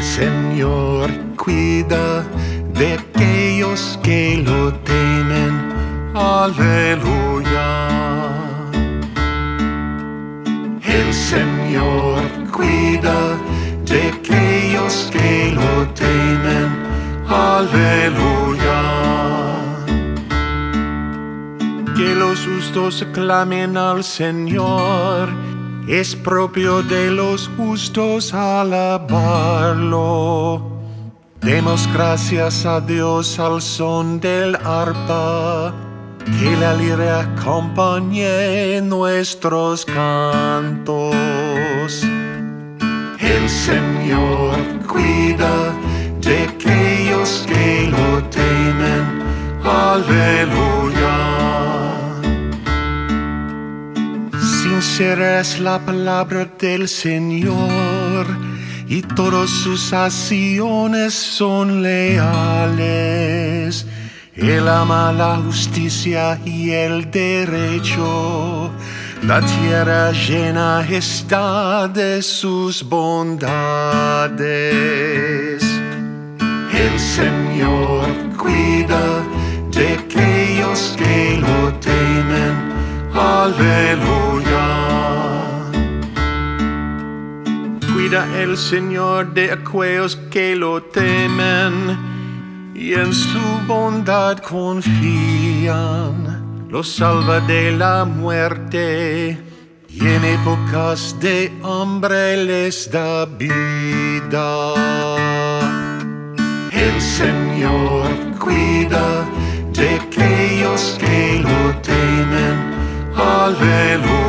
Señor cuida de aquellos que lo temen. Aleluya. El Señor cuida de aquellos que lo temen. Aleluya. Que los justos aclamen al Señor. Es propio de los justos alabarlo. Demos gracias a Dios al son del arpa. Que la lira acompañe nuestros cantos. El Señor cuida de aquellos que lo temen. Aleluya. Sincera es la palabra del Señor, y todas sus acciones son leales. Él ama la justicia y el derecho. La tierra llena está de sus bondades. El Señor cuida de aquellos que lo temen. Aleluya. Cuida el Señor de aquellos que lo temen y en su bondad confían. Los salva de la muerte y en épocas de hambre les da vida. El Señor cuida de aquellos que lo temen. Aleluya.